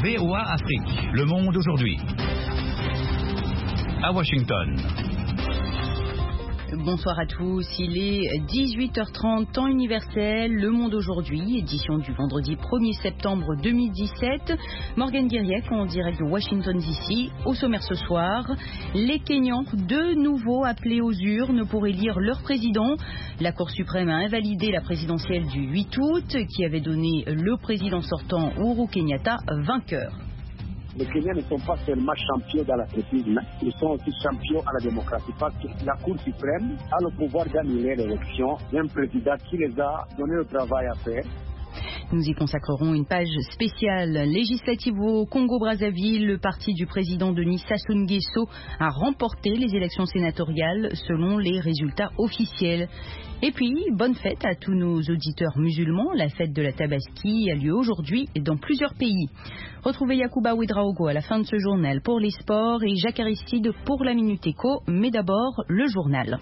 VOA Afrique, le monde aujourd'hui. À Washington. Bonsoir à tous, il est 18h30, temps universel, Le Monde aujourd'hui, édition du vendredi 1er septembre 2017. Morgane Guiriec en direct de Washington DC. Au sommaire ce soir, les Kenyans de nouveau appelés aux urnes pour élire leur président. La Cour suprême a invalidé la présidentielle du 8 août qui avait donné le président sortant Uhuru Kenyatta vainqueur. Les Kenyans ne sont pas seulement champions dans l'athlétisme, ils sont aussi champions à la démocratie parce que la Cour suprême a le pouvoir d'annuler l'élection d'un président qui les a donné le travail à faire. Nous y consacrerons une page spéciale législative au Congo-Brazzaville. Le parti du président Denis Sassou Nguesso a remporté les élections sénatoriales selon les résultats officiels. Et puis, bonne fête à tous nos auditeurs musulmans. La fête de la Tabaski a lieu aujourd'hui dans plusieurs pays. Retrouvez Yacouba Ouedraogo à la fin de ce journal pour les sports et Jacques Aristide pour la Minute Éco. Mais d'abord, le journal.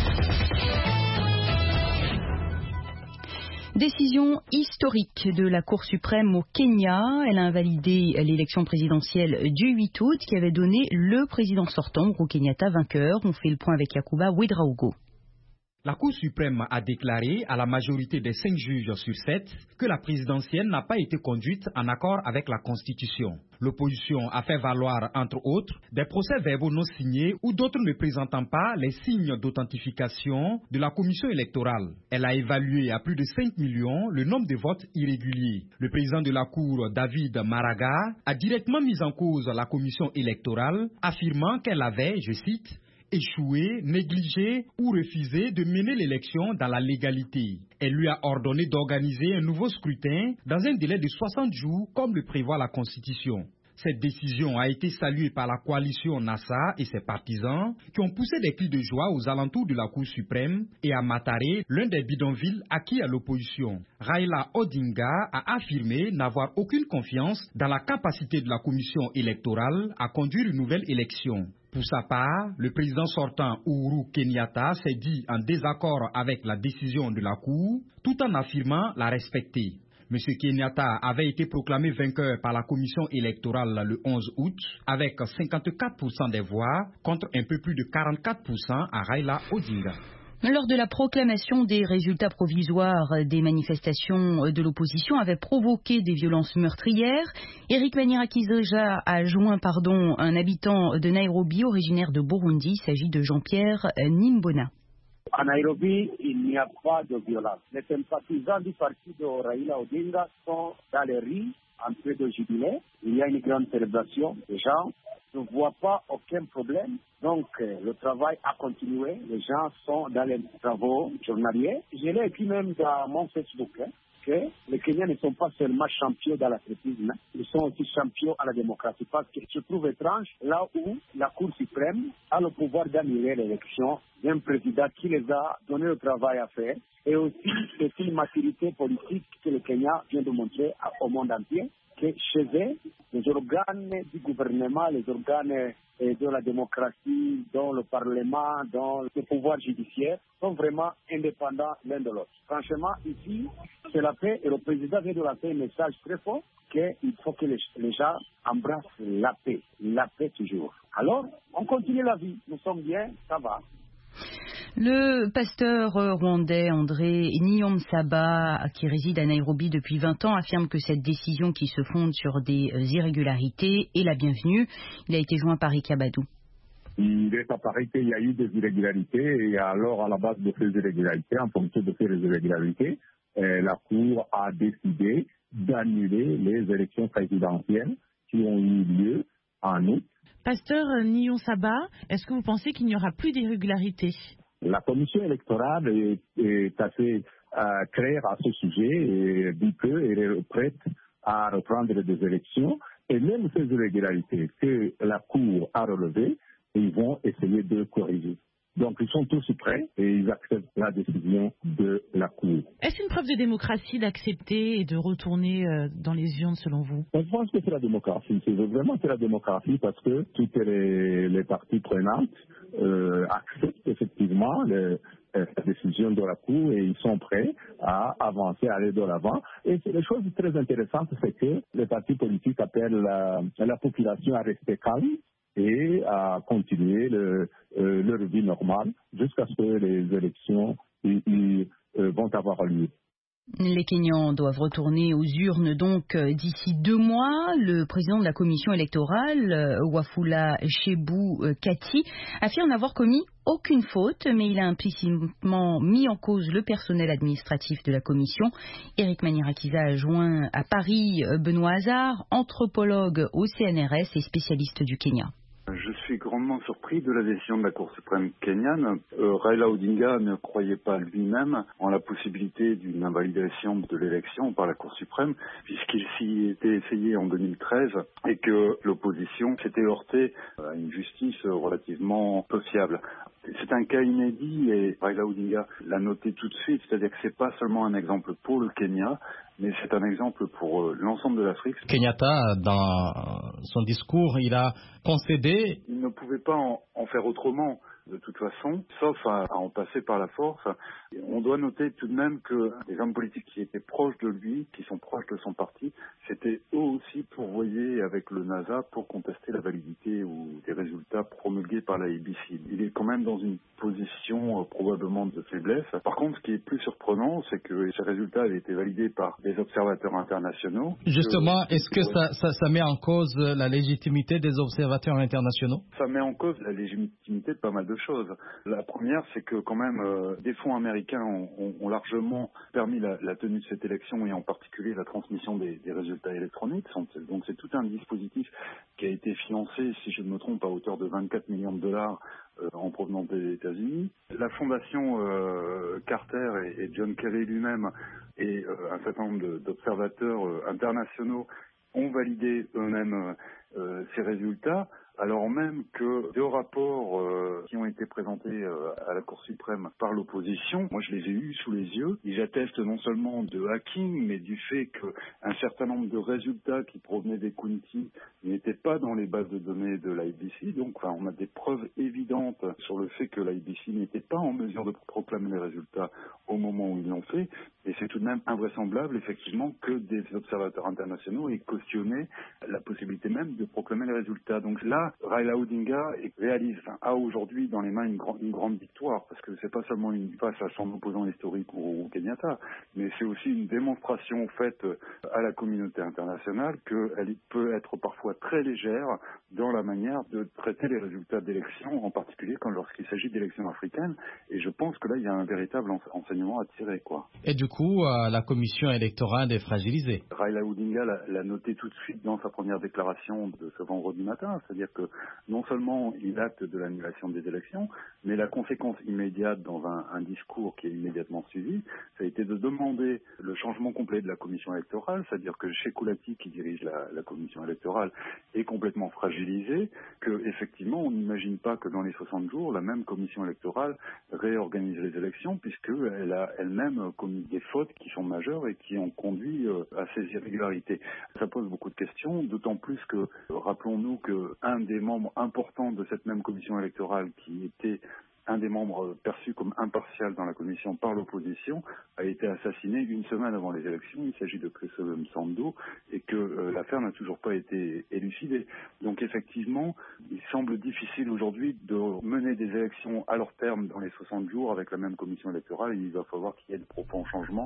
Décision historique de la Cour suprême au Kenya. Elle a invalidé l'élection présidentielle du 8 août qui avait donné le président sortant, Uhuru Kenyatta, vainqueur. On fait le point avec Yacouba Ouedraogo. La Cour suprême a déclaré à la majorité des 5 juges sur 7 que la présidentielle n'a pas été conduite en accord avec la Constitution. L'opposition a fait valoir, entre autres, des procès-verbaux non signés ou d'autres ne présentant pas les signes d'authentification de la commission électorale. Elle a évalué à plus de 5 millions le nombre de votes irréguliers. Le président de la Cour, David Maraga, a directement mis en cause la commission électorale, affirmant qu'elle avait, je cite, échoué, négligé ou refusé de mener l'élection dans la légalité. Elle lui a ordonné d'organiser un nouveau scrutin dans un délai de 60 jours comme le prévoit la Constitution. Cette décision a été saluée par la coalition NASA et ses partisans qui ont poussé des cris de joie aux alentours de la Cour suprême et à Mataré, l'un des bidonvilles acquis à l'opposition. Raila Odinga a affirmé n'avoir aucune confiance dans la capacité de la commission électorale à conduire une nouvelle élection. Pour sa part, le président sortant Uhuru Kenyatta s'est dit en désaccord avec la décision de la Cour, tout en affirmant la respecter. M. Kenyatta avait été proclamé vainqueur par la commission électorale le 11 août avec 54% des voix contre un peu plus de 44% à Raila Odinga. Lors de la proclamation des résultats provisoires, des manifestations de l'opposition avaient provoqué des violences meurtrières. Éric Manirakizoja a joint un habitant de Nairobi originaire de Burundi. Il s'agit de Jean-Pierre Nimbona. À Nairobi, il n'y a pas de violence. Les sympathisants du parti de Raila Odinga sont dans les rues en train de jubiler. Il y a une grande célébration. Les gens ne voient pas aucun problème. Donc, le travail a continué. Les gens sont dans les travaux journaliers. Je l'ai écrit même dans mon Facebook, que les Kenyans ne sont pas seulement champions dans l'athlétisme, ils sont aussi champions à la démocratie. Parce que je trouve étrange, là où la Cour suprême a le pouvoir d'annuler l'élection d'un président qui les a donné le travail à faire, et aussi c'est une maturité politique que le Kenya vient de montrer au monde entier, que chez eux, les organes du gouvernement, les organes de la démocratie, dont le Parlement, dont le pouvoir judiciaire, sont vraiment indépendants l'un de l'autre. Franchement, ici, c'est la paix et le président vient de lancer un message très fort qu'il faut que les gens embrassent la paix toujours. Alors, on continue la vie, nous sommes bien, ça va. Le pasteur rwandais André Niyonsaba, qui réside à Nairobi depuis 20 ans, affirme que cette décision qui se fonde sur des irrégularités est la bienvenue. Il a été joint par Ikabadou. Il est apparu qu'il y a eu des irrégularités et alors à la base de ces irrégularités, en fonction de ces irrégularités, la Cour a décidé d'annuler les élections présidentielles qui ont eu lieu en août. Pasteur Niyonsaba, est-ce que vous pensez qu'il n'y aura plus d'irrégularités ? La commission électorale est assez claire à ce sujet et dit qu'elle est prête à reprendre des élections. Et même ces irrégularités que la Cour a relevées, ils vont essayer de corriger. Donc ils sont tous prêts et ils acceptent la décision de la Cour. Est-ce une preuve de démocratie d'accepter et de retourner dans les urnes selon vous? Je pense que c'est la démocratie. C'est la démocratie parce que toutes les parties prenantes acceptent effectivement la décision de la Cour et ils sont prêts à avancer, à aller de l'avant. Et les choses très intéressantes, c'est que les partis politiques appellent la population à rester calme et à continuer leur vie normale jusqu'à ce que les élections vont avoir lieu. Les Kenyans doivent retourner aux urnes donc d'ici 2 mois. Le président de la commission électorale, Wafula Chebukati, affirme n'avoir commis aucune faute, mais il a implicitement mis en cause le personnel administratif de la commission. Éric Manirakiza a joint à Paris Benoît Hazard, anthropologue au CNRS et spécialiste du Kenya. Je suis grandement surpris de la décision de la Cour suprême kenyane. Raila Odinga ne croyait pas lui-même en la possibilité d'une invalidation de l'élection par la Cour suprême, puisqu'il s'y était essayé en 2013 et que l'opposition s'était heurtée à une justice relativement peu fiable. C'est un cas inédit et Raila Odinga l'a noté tout de suite, c'est-à-dire que c'est pas seulement un exemple pour le Kenya, mais c'est un exemple pour l'ensemble de l'Afrique. Kenyatta, dans son discours, il a concédé. Il ne pouvait pas en faire autrement, de toute façon, sauf à en passer par la force. On doit noter tout de même que les hommes politiques qui étaient proches de lui, qui sont proches de son parti, s'étaient eux aussi pourvoyés avec le NASA pour contester la validité ou des résultats promulgués par la ABC. Il est quand même dans une position probablement de faiblesse. Par contre, ce qui est plus surprenant, c'est que ces résultats avaient été validés par des observateurs internationaux. Justement, est-ce que ça met en cause la légitimité des observateurs internationaux? Ça met en cause la légitimité de pas mal de choses. La première, c'est que quand même des fonds américains ont largement permis la tenue de cette élection et en particulier la transmission des résultats électroniques. Donc c'est tout un dispositif qui a été financé, si je ne me trompe, à hauteur de 24 millions de dollars en provenance des États-Unis. La fondation Carter et John Kerry lui-même et un certain nombre d'observateurs internationaux ont validé eux-mêmes ces résultats, alors même que 2 rapports qui ont été présentés à la Cour suprême par l'opposition, moi je les ai eus sous les yeux, ils attestent non seulement de hacking, mais du fait qu'un certain nombre de résultats qui provenaient des County n'étaient pas dans les bases de données de l'IBC. Donc on a des preuves évidentes sur le fait que l'IBC n'était pas en mesure de proclamer les résultats au moment où ils l'ont fait. Et c'est tout de même invraisemblable, effectivement, que des observateurs internationaux aient cautionné la possibilité même de proclamer les résultats. Donc là, Raila Odinga a aujourd'hui dans les mains une grande victoire, parce que c'est pas seulement face à son opposant historique ou Kenyatta, mais c'est aussi une démonstration faite à la communauté internationale qu'elle peut être parfois très légère dans la manière de traiter les résultats d'élections, en particulier lorsqu'il s'agit d'élections africaines. Et je pense que là, il y a un véritable enseignement à tirer, quoi. Et du coup, la commission électorale est fragilisée. Raila Odinga l'a noté tout de suite dans sa première déclaration de ce vendredi matin, c'est-à-dire que non seulement il acte de l'annulation des élections, mais la conséquence immédiate dans un discours qui est immédiatement suivi, ça a été de demander le changement complet de la commission électorale, c'est-à-dire que Chebukati, qui dirige la commission électorale, est complètement fragilisé, que effectivement on n'imagine pas que dans les 60 jours, la même commission électorale réorganise les élections, puisqu'elle a elle-même commis des fautes qui sont majeures et qui ont conduit à ces irrégularités. Ça pose beaucoup de questions, d'autant plus que, rappelons-nous qu'un des membres importants de cette même commission électorale, qui était un des membres perçus comme impartial dans la commission par l'opposition, a été assassiné une semaine avant les élections. Il s'agit de Christophe Msando et que l'affaire n'a toujours pas été élucidée. Donc effectivement, il semble difficile aujourd'hui de mener des élections à leur terme dans les 60 jours avec la même commission électorale. Il va falloir qu'il y ait de profonds changements.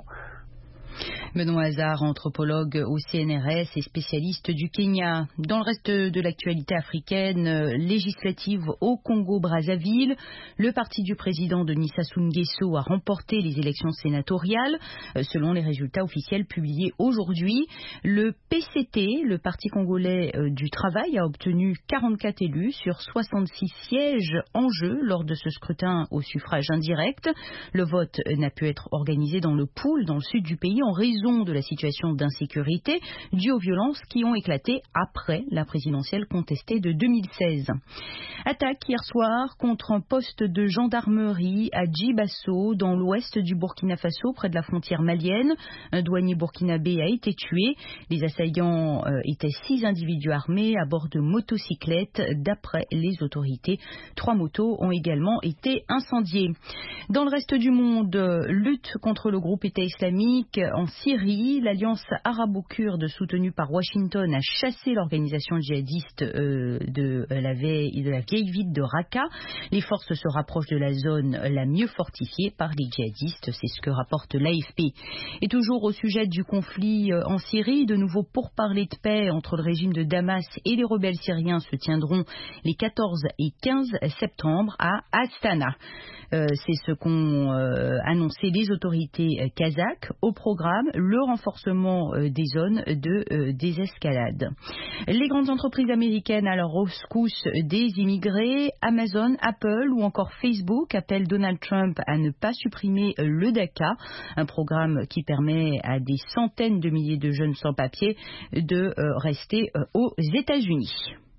Benoît Hazard, anthropologue au CNRS et spécialiste du Kenya. Dans le reste de l'actualité africaine législative au Congo-Brazzaville, le parti du président Denis Sassou Nguesso a remporté les élections sénatoriales. Selon les résultats officiels publiés aujourd'hui, le PCT, le Parti congolais du travail, a obtenu 44 élus sur 66 sièges en jeu lors de ce scrutin au suffrage indirect. Le vote n'a pu être organisé dans le Pool, dans le sud du pays, pays en raison de la situation d'insécurité due aux violences qui ont éclaté après la présidentielle contestée de 2016. Attaque hier soir contre un poste de gendarmerie à Djibasso, dans l'ouest du Burkina Faso, près de la frontière malienne. Un douanier burkinabé a été tué. Les assaillants étaient 6 individus armés à bord de motocyclettes. D'après les autorités, 3 motos ont également été incendiées. Dans le reste du monde, lutte contre le groupe État islamique en Syrie. L'alliance arabo-kurde soutenue par Washington a chassé l'organisation djihadiste de la vieille ville de Raqqa. Les forces se rapprochent de la zone la mieux fortifiée par les djihadistes, c'est ce que rapporte l'AFP. Et toujours au sujet du conflit en Syrie, de nouveaux pourparlers de paix entre le régime de Damas et les rebelles syriens se tiendront les 14 et 15 septembre à Astana. C'est ce qu'ont annoncé les autorités kazakhes. Au programme, le renforcement des zones de désescalade. Les grandes entreprises américaines à la rescousse des immigrés. Amazon, Apple ou encore Facebook appellent Donald Trump à ne pas supprimer le DACA, un programme qui permet à des centaines de milliers de jeunes sans-papiers de rester aux États-Unis.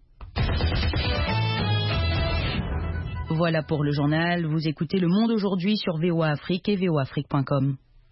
Voilà pour le journal. Vous écoutez Le Monde aujourd'hui sur VOA Afrique et voaafrique.com.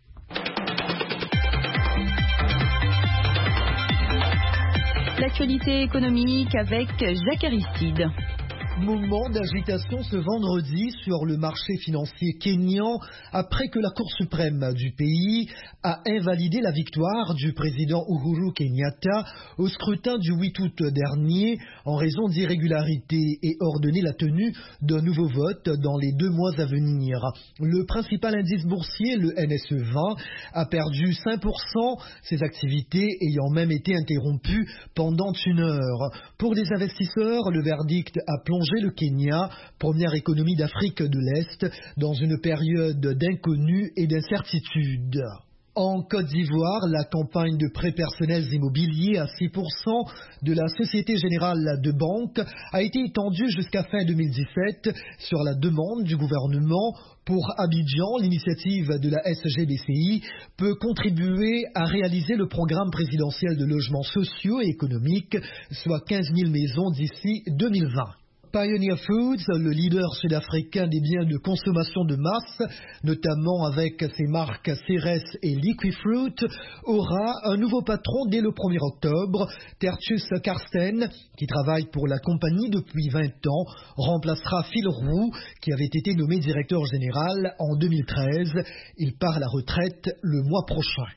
L'actualité économique avec Jacques Aristide. Moment d'agitation ce vendredi sur le marché financier kényan après que la Cour suprême du pays a invalidé la victoire du président Uhuru Kenyatta au scrutin du 8 août dernier en raison d'irrégularités et ordonné la tenue d'un nouveau vote dans les 2 mois à venir. Le principal indice boursier, le NSE20, a perdu 5%, ses activités ayant même été interrompues pendant 1 heure. Pour les investisseurs, le verdict a plongé le Kenya, première économie d'Afrique de l'Est, dans une période d'inconnu et d'incertitude. En Côte d'Ivoire, la campagne de prêts personnels immobiliers à 6% de la Société Générale de Banque a été étendue jusqu'à fin 2017 sur la demande du gouvernement. Pour Abidjan, l'initiative de la SGBCI peut contribuer à réaliser le programme présidentiel de logements sociaux et économiques, soit 15 000 maisons d'ici 2020. Pioneer Foods, le leader sud-africain des biens de consommation de masse, notamment avec ses marques Ceres et Liquifruit, aura un nouveau patron dès le 1er octobre. Tertius Karsten, qui travaille pour la compagnie depuis 20 ans, remplacera Phil Roux, qui avait été nommé directeur général en 2013. Il part à la retraite le mois prochain.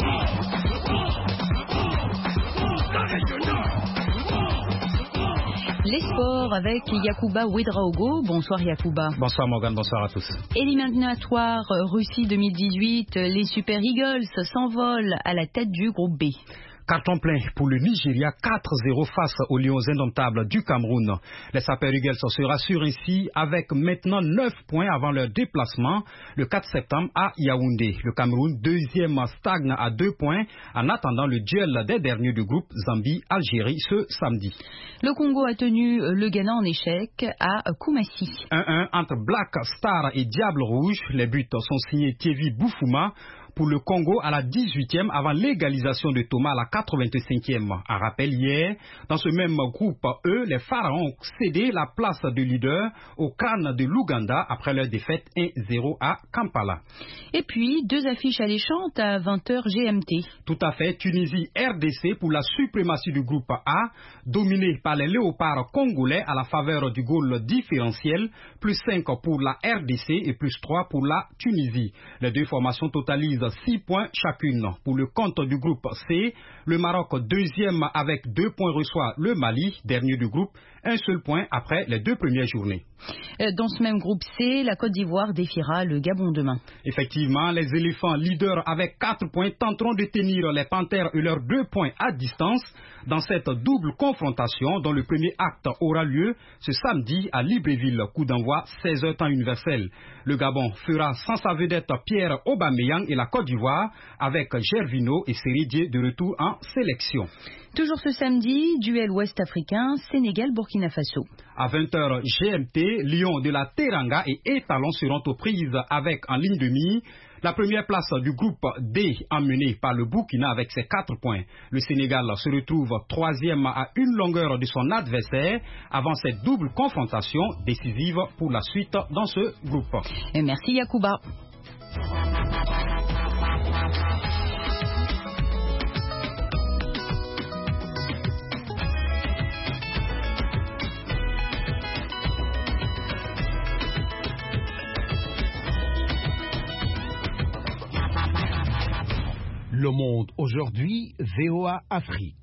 Les sports avec Yacouba Ouedraogo. Bonsoir Yacouba. Bonsoir Morgane, bonsoir à tous. Éliminatoire Russie 2018, les Super Eagles s'envolent à la tête du groupe B. Carton plein pour le Nigeria, 4-0 face aux Lions indomptables du Cameroun. Les Super Eagles se rassurent ainsi avec maintenant 9 points avant leur déplacement le 4 septembre à Yaoundé. Le Cameroun, deuxième, stagne à 2 points en attendant le duel des derniers du groupe Zambie-Algérie ce samedi. Le Congo a tenu le Ghana en échec à Koumassi. 1-1 entre Black Star et Diable Rouge. Les buts sont signés Thierry Boufouma pour le Congo à la 18e avant l'égalisation de Thomas à la 85e. À rappel hier, dans ce même groupe E, les Pharaons ont cédé la place de leader au crâne de l'Ouganda après leur défaite 1-0 à Kampala. Et puis, 2 affiches alléchantes à 20h GMT. Tout à fait, Tunisie-RDC pour la suprématie du groupe A, dominé par les léopards congolais à la faveur du goal différentiel, plus 5 pour la RDC et plus 3 pour la Tunisie. Les deux formations totalisent 6 points chacune. Pour le compte du groupe C, le Maroc deuxième avec 2 points reçoit le Mali, dernier du groupe, un seul point après les 2 premières journées. Dans ce même groupe C, la Côte d'Ivoire défiera le Gabon demain. Effectivement, les éléphants leaders avec 4 points tenteront de tenir les panthères et leurs 2 points à distance dans cette double confrontation dont le premier acte aura lieu ce samedi à Libreville, coup d'envoi 16h temps universel. Le Gabon fera sans sa vedette Pierre Aubameyang et la Côte d'Ivoire avec Gervinho et Seridier de retour en sélection. Toujours ce samedi, duel ouest-africain, Sénégal-Burkina Faso. À 20h GMT, Lions de la Teranga et Étalon seront aux prises avec en ligne de mire La première place du groupe D emmenée par le Burkina avec ses 4 points. Le Sénégal se retrouve 3e à une longueur de son adversaire avant cette double confrontation décisive pour la suite dans ce groupe. Et merci Yacouba. Le Monde aujourd'hui, VOA Afrique.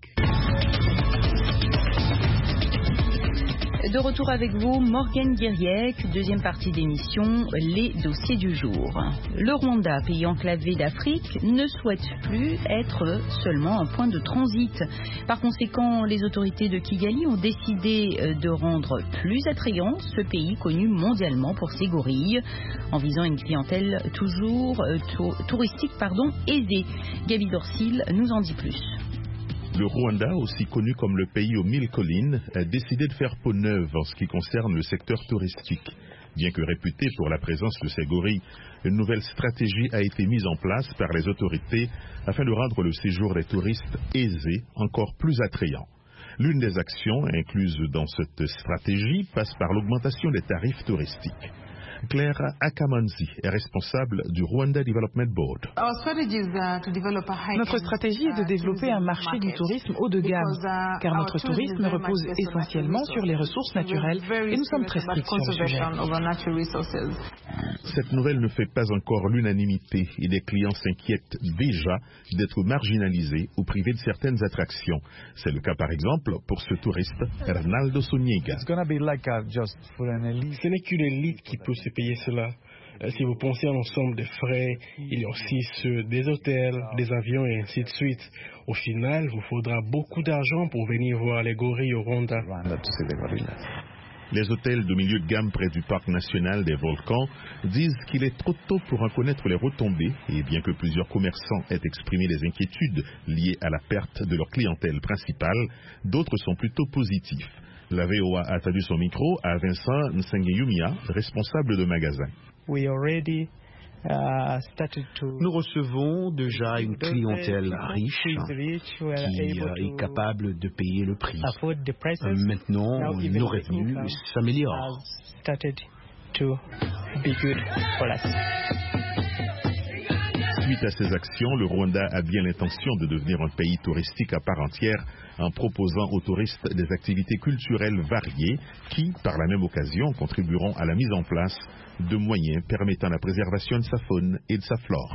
De retour avec vous, Morgane Guiriec, deuxième partie d'émission, les dossiers du jour. Le Rwanda, pays enclavé d'Afrique, ne souhaite plus être seulement un point de transit. Par conséquent, les autorités de Kigali ont décidé de rendre plus attrayant ce pays connu mondialement pour ses gorilles, en visant une clientèle toujours touristique aisée. Gaby Dorsil nous en dit plus. Le Rwanda, aussi connu comme le pays aux 1000 collines, a décidé de faire peau neuve en ce qui concerne le secteur touristique. Bien que réputé pour la présence de ces gorilles, une nouvelle stratégie a été mise en place par les autorités afin de rendre le séjour des touristes aisé, encore plus attrayant. L'une des actions incluses dans cette stratégie passe par l'augmentation des tarifs touristiques. Claire Akamanzi est responsable du Rwanda Development Board. Notre stratégie est de développer un marché du tourisme haut de gamme, car notre tourisme repose essentiellement sur les ressources naturelles et nous sommes très stricts sur le sujet. Cette nouvelle ne fait pas encore l'unanimité et les clients s'inquiètent déjà d'être marginalisés ou privés de certaines attractions. C'est le cas par exemple pour ce touriste, Ronaldo Suniega. Ce n'est qu'une élite qui peut se payer cela. Si vous pensez à l'ensemble des frais, il y a aussi ceux des hôtels, des avions et ainsi de suite. Au final, il vous faudra beaucoup d'argent pour venir voir les gorilles au Rwanda. Les hôtels de milieu de gamme près du parc national des volcans disent qu'il est trop tôt pour en connaître les retombées et bien que plusieurs commerçants aient exprimé des inquiétudes liées à la perte de leur clientèle principale, d'autres sont plutôt positifs. La VOA a tendu son micro à Vincent Nsengeyumia, responsable de magasin. Nous recevons déjà une clientèle riche qui est capable de payer le prix. Maintenant, nos revenus s'améliorent. Suite à ces actions, le Rwanda a bien l'intention de devenir un pays touristique à part entière en proposant aux touristes des activités culturelles variées qui, par la même occasion, contribueront à la mise en place de moyens permettant la préservation de sa faune et de sa flore.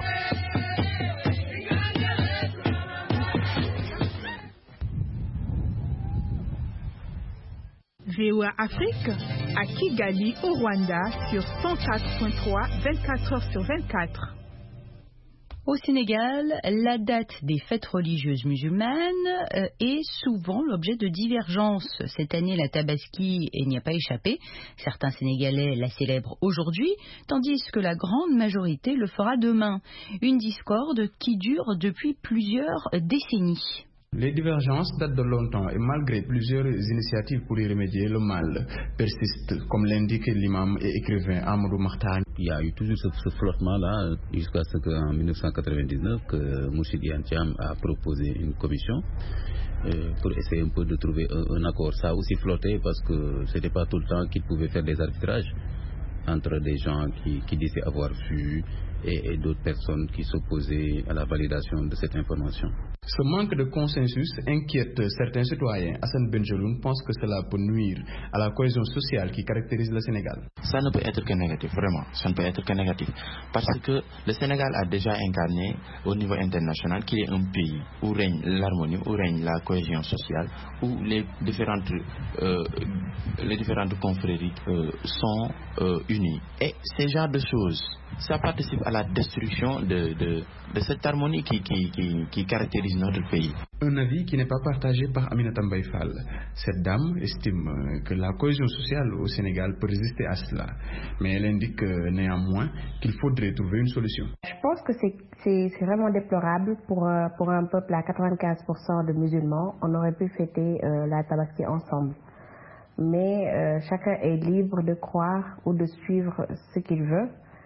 VOA Afrique à Kigali au Rwanda sur 104.3 24 heures sur 24. Au Sénégal, la date des fêtes religieuses musulmanes est souvent l'objet de divergences. Cette année, la Tabaski n'y a pas échappé. Certains Sénégalais la célèbrent aujourd'hui, tandis que la grande majorité le fera demain. Une discorde qui dure depuis plusieurs décennies. Les divergences datent de longtemps et malgré plusieurs initiatives pour y remédier, le mal persiste, comme l'indique l'imam et écrivain Amadou Mahtar. Il y a eu toujours ce flottement-là jusqu'à ce qu'en 1999, que Moussi Antiam a proposé une commission pour essayer un peu de trouver un accord. Ça a aussi flotté parce que ce n'était pas tout le temps qu'ils pouvaient faire des arbitrages entre des gens qui disaient avoir vu et d'autres personnes qui s'opposaient à la validation de cette information. Ce manque de consensus inquiète certains citoyens. Hassan Benjeloun pense que cela peut nuire à la cohésion sociale qui caractérise le Sénégal. Ça ne peut être que négatif, vraiment. Ça ne peut être que négatif. Parce que le Sénégal a déjà incarné au niveau international qu'il est un pays où règne l'harmonie, où règne la cohésion sociale, où les différentes confréries sont unies. Et ce genre de choses, ça participe à la destruction de cette harmonie qui caractérise notre pays. Un avis qui n'est pas partagé par Aminata Mbaye Fall. Cette dame estime que la cohésion sociale au Sénégal peut résister à cela, mais elle indique néanmoins qu'il faudrait trouver une solution. Je pense que c'est vraiment déplorable pour un peuple à 95% de musulmans. On aurait pu fêter la Tabaski ensemble. Mais chacun est libre de croire ou de suivre ce qu'il veut.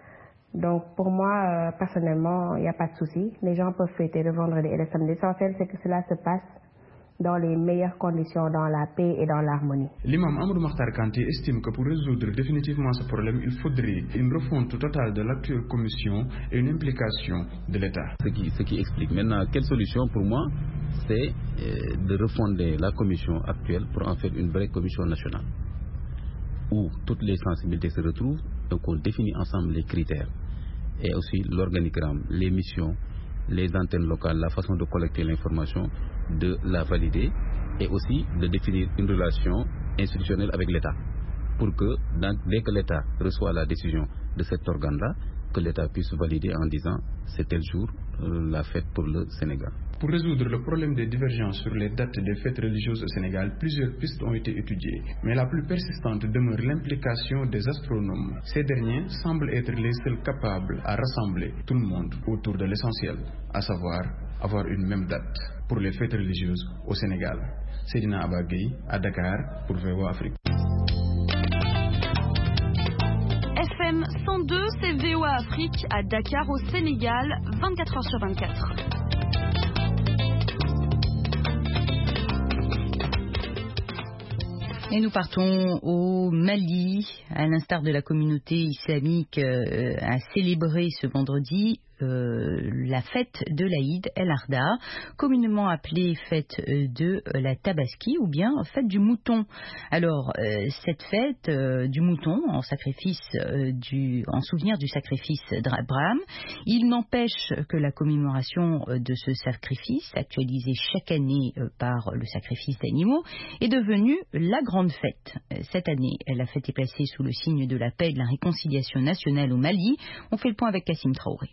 Donc pour moi, personnellement, il n'y a pas de souci. Les gens peuvent fêter le vendredi et le samedi. L'essentiel, c'est que cela se passe dans les meilleures conditions, dans la paix et dans l'harmonie. L'imam Amadou Makhtar Kanté estime que pour résoudre définitivement ce problème, il faudrait une refonte totale de l'actuelle commission et une implication de l'État. Ce qui explique maintenant quelle solution pour moi, c'est de refonder la commission actuelle pour en faire une vraie commission nationale où toutes les sensibilités se retrouvent, donc on définit ensemble les critères et aussi l'organigramme, les missions, les antennes locales, la façon de collecter l'information, de la valider et aussi de définir une relation institutionnelle avec l'État pour que dès que l'État reçoit la décision de cet organe-là, que l'État puisse valider en disant c'est tel jour la fête pour le Sénégal. Pour résoudre le problème des divergences sur les dates des fêtes religieuses au Sénégal, plusieurs pistes ont été étudiées. Mais la plus persistante demeure l'implication des astronomes. Ces derniers semblent être les seuls capables à rassembler tout le monde autour de l'essentiel, à savoir avoir une même date pour les fêtes religieuses au Sénégal. Seydina Abagui à Dakar pour VOA Afrique. FM 102, c'est VOA Afrique à Dakar au Sénégal, 24h sur 24. Et nous partons au Mali, à l'instar de la communauté islamique a célébré ce vendredi la fête de l'Aïd el-Arda, communément appelée fête de la Tabaski ou bien fête du mouton. Alors cette fête du mouton en sacrifice en souvenir du sacrifice d'Abraham, il n'empêche que la commémoration de ce sacrifice, actualisé chaque année par le sacrifice d'animaux, est devenue la grande fête. Cette année, la fête est placée sous le signe de la paix et de la réconciliation nationale au Mali. On fait le point avec Kassim Traoré.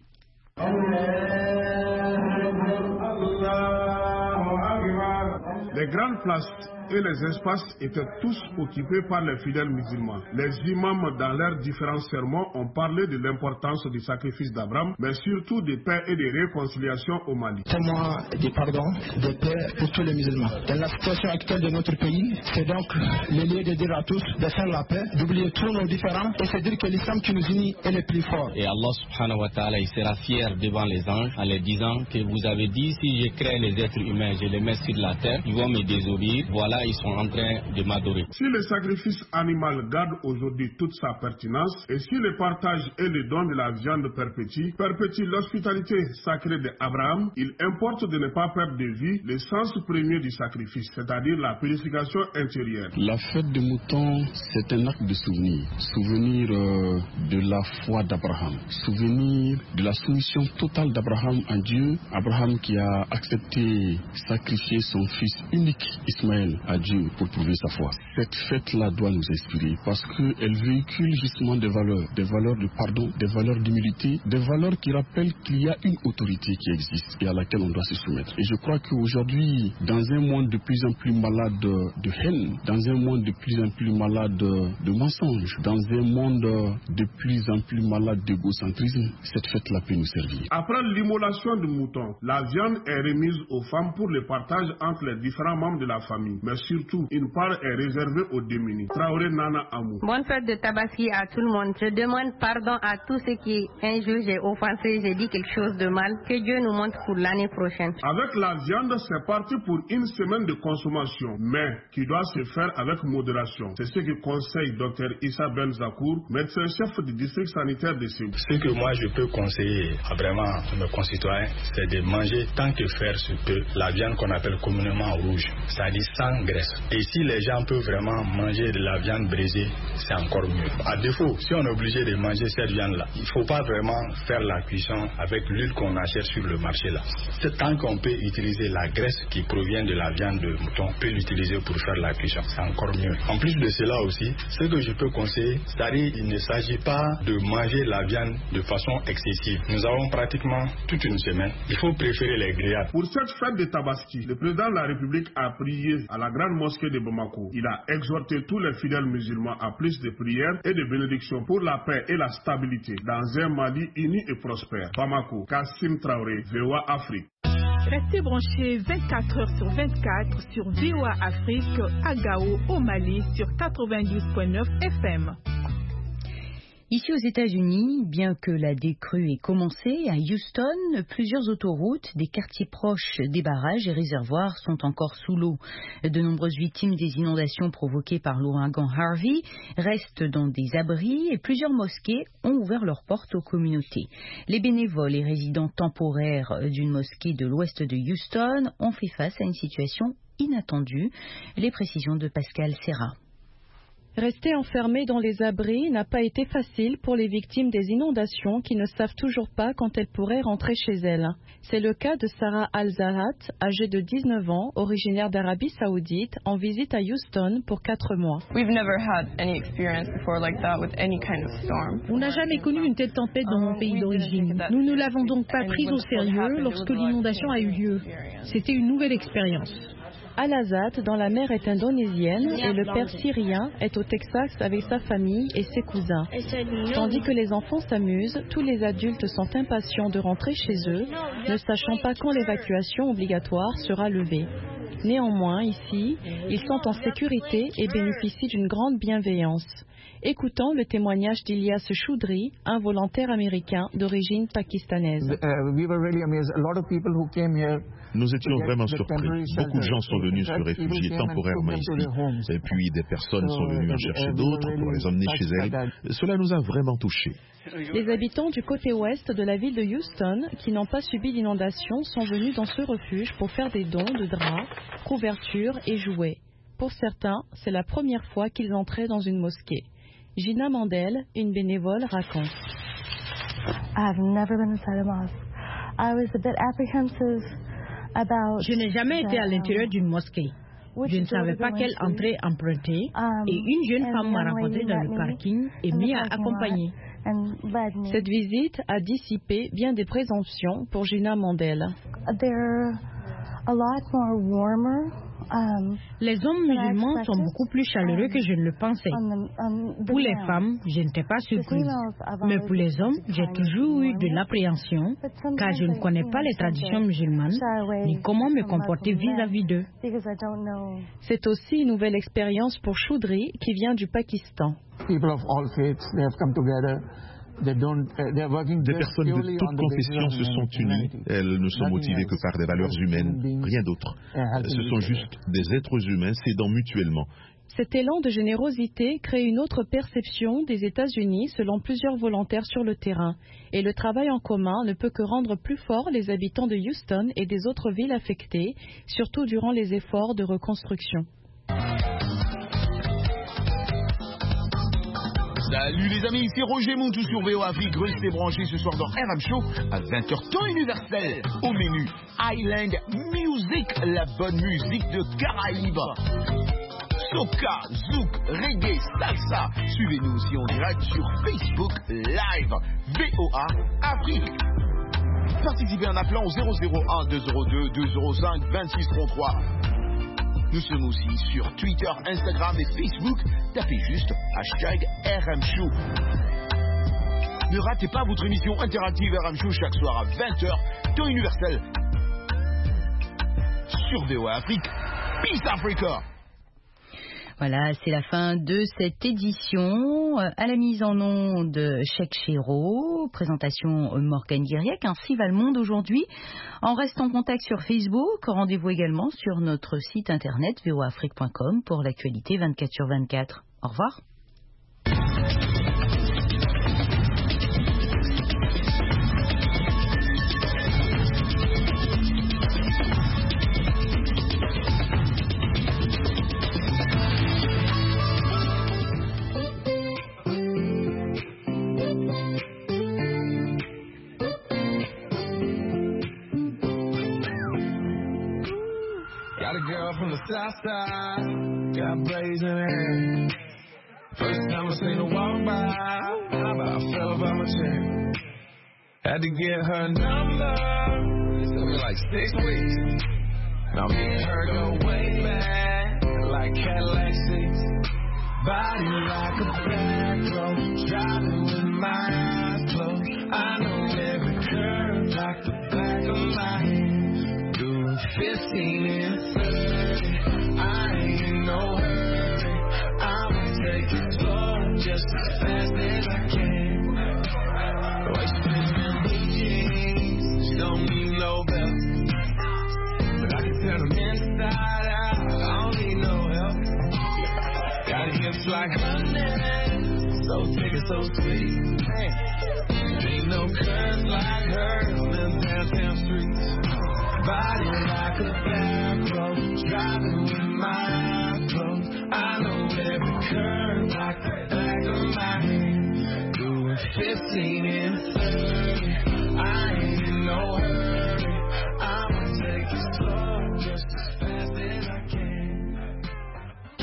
Les grandes places et les espaces étaient tous occupés par les fidèles musulmans. Les imams, dans leurs différents sermons, ont parlé de l'importance du sacrifice d'Abraham, mais surtout de paix et de réconciliation au Mali. Témoin de pardon, de paix pour tous les musulmans. Dans la situation actuelle de notre pays, c'est donc le lieu de dire à tous de faire la paix, d'oublier tous nos différends et c'est dire que l'islam qui nous unit est le plus fort. Et Allah subhanahu wa ta'ala, il sera fier devant les anges en leur disant que vous avez dit si je crée les êtres humains, je les mets sur la terre, ils vont me désobéir. Voilà, ils sont en train de m'adorer. Si le sacrifice animal garde aujourd'hui toute sa pertinence et si le partage et le don de la viande perpétue l'hospitalité sacrée d'Abraham, il importe de ne pas perdre de vue le sens premier du sacrifice, c'est-à-dire la purification intérieure. La fête des moutons, c'est un acte de souvenir. Souvenir de la foi d'Abraham. Souvenir de la soumission totale d'Abraham en Dieu. Abraham qui a accepté sacrifier son fils unique, Ismaël, à Dieu pour prouver sa foi. Cette fête-là doit nous inspirer parce qu'elle véhicule justement des valeurs de pardon, des valeurs d'humilité, des valeurs qui rappellent qu'il y a une autorité qui existe et à laquelle on doit se soumettre. Et je crois qu'aujourd'hui, dans un monde de plus en plus malade de haine, dans un monde de plus en plus malade de mensonges, dans un monde de plus en plus malade d'égocentrisme, cette fête-là peut nous servir. Après l'immolation du mouton, la viande est remise aux femmes pour le partage entre les différents membres de la famille. Mais surtout, une part est réservée aux démunis. Traoré Nana Amou. Bonne fête de Tabaski à tout le monde. Je demande pardon à tous ceux qui, un jour, j'ai offensé, j'ai dit quelque chose de mal. Que Dieu nous montre pour l'année prochaine. Avec la viande, c'est parti pour une semaine de consommation, mais qui doit se faire avec modération. C'est ce que conseille Dr Issa Ben Zakour, médecin-chef du district sanitaire de Ségou. Ce que moi je peux conseiller à vraiment mes concitoyens, c'est de manger tant que faire se peut la viande qu'on appelle communément rouge, c'est-à-dire sans graisse. Et si les gens peuvent vraiment manger de la viande brisée, c'est encore mieux. À défaut, si on est obligé de manger cette viande-là, il ne faut pas vraiment faire la cuisson avec l'huile qu'on achète sur le marché là. C'est tant qu'on peut utiliser la graisse qui provient de la viande de mouton, on peut l'utiliser pour faire la cuisson, c'est encore mieux. En plus de cela aussi, ce que je peux conseiller, c'est-à-dire il ne s'agit pas de manger la viande de façon excessive. Nous avons pratiquement toute une semaine. Il faut préférer les grillades. Pour cette fête de Tabaski, le président de la République a prié à la grande mosquée de Bamako. Il a exhorté tous les fidèles musulmans à plus de prières et de bénédictions pour la paix et la stabilité dans un Mali uni et prospère. Bamako, Kassim Traoré, VOA Afrique. Restez branchés 24h sur 24 sur VOA Afrique à Gao au Mali sur 92.9 FM. Ici aux États-Unis, bien que la décrue ait commencé, à Houston, plusieurs autoroutes, des quartiers proches des barrages et réservoirs sont encore sous l'eau. De nombreuses victimes des inondations provoquées par l'ouragan Harvey restent dans des abris et plusieurs mosquées ont ouvert leurs portes aux communautés. Les bénévoles et résidents temporaires d'une mosquée de l'ouest de Houston ont fait face à une situation inattendue. Les précisions de Pascal Serra. Rester enfermé dans les abris n'a pas été facile pour les victimes des inondations qui ne savent toujours pas quand elles pourraient rentrer chez elles. C'est le cas de Sarah Al-Zahat, âgée de 19 ans, originaire d'Arabie Saoudite, en visite à Houston pour 4 mois. On n'a jamais connu une telle tempête dans mon pays d'origine. Nous ne l'avons donc pas prise au sérieux lorsque l'inondation a eu lieu. C'était une nouvelle expérience. Al-Azad, dans la mer, est indonésienne et le père syrien est au Texas avec sa famille et ses cousins. Tandis que les enfants s'amusent, tous les adultes sont impatients de rentrer chez eux, ne sachant pas quand l'évacuation obligatoire sera levée. Néanmoins, ici, ils sont en sécurité et bénéficient d'une grande bienveillance. Écoutons le témoignage d'Ilyas Choudry, un volontaire américain d'origine pakistanaise. Nous étions vraiment surpris. Beaucoup de gens sont venus se réfugier temporairement ici. Et puis des personnes sont venues en chercher d'autres pour les emmener chez elles. Cela nous a vraiment touchés. Les habitants du côté ouest de la ville de Houston, qui n'ont pas subi l'inondation, sont venus dans ce refuge pour faire des dons de draps, couvertures et jouets. Pour certains, c'est la première fois qu'ils entraient dans une mosquée. Gina Mandel, une bénévole, raconte. Je n'ai jamais été à l'intérieur d'une mosquée. Je ne savais pas quelle entrée emprunter et une jeune femme m'a rencontrée dans le parking et m'a accompagnée. Cette visite a dissipé bien des présomptions pour Gina Mandel. Les hommes musulmans sont beaucoup plus chaleureux que je ne le pensais. Pour les femmes, je n'étais pas surprise. Mais pour les hommes, j'ai toujours eu de l'appréhension car je ne connais pas les traditions musulmanes ni comment me comporter vis-à-vis d'eux. C'est aussi une nouvelle expérience pour Choudry qui vient du Pakistan. Des personnes de toutes confessions se sont unies. Elles ne sont motivées que par des valeurs humaines, rien d'autre. Ce sont juste des êtres humains s'aidant mutuellement. Cet élan de générosité crée une autre perception des États-Unis selon plusieurs volontaires sur le terrain. Et le travail en commun ne peut que rendre plus forts les habitants de Houston et des autres villes affectées, surtout durant les efforts de reconstruction. Salut les amis, c'est Roger Montou sur VOA Afrique. Restez branchés ce soir dans RM Show à 20h temps universel. Au menu, Island Music, la bonne musique de Caraïbes. Soca, zouk, reggae, salsa. Suivez-nous aussi en direct sur Facebook Live. VOA Afrique. Participez en appelant au 001 202 205 2633. Nous sommes aussi sur Twitter, Instagram et Facebook. Tapez juste #RM Show. Ne ratez pas votre émission interactive RM Show chaque soir à 20h, temps universel. Sur VOA Afrique. Peace Africa. Voilà, c'est la fin de cette édition. À la mise en onde, Cheikh Chéreau, présentation Morgane Guiriec, ainsi va le monde aujourd'hui. On reste en contact sur Facebook. Rendez-vous également sur notre site internet voaafrique.com pour l'actualité 24/24. Au revoir. From the south side, got blazing hair. First time I seen her walk by, I fell about my chair. Had to get her number, it took me like 6 weeks. Now me and her go way back, like Cadillac seats. Body like a back road, driving with my eyes closed. I know every curve like the back of my hand. Doing 15 and 30, I ain't in no hurry. I'ma take it slow, just as fast as I can. Tastes like honey, so thick and so sweet. Ain't no curves like hers in the downtown streets. Body like a afro, driving with my clothes. I know every curve like the back of my hand. Doing 15 in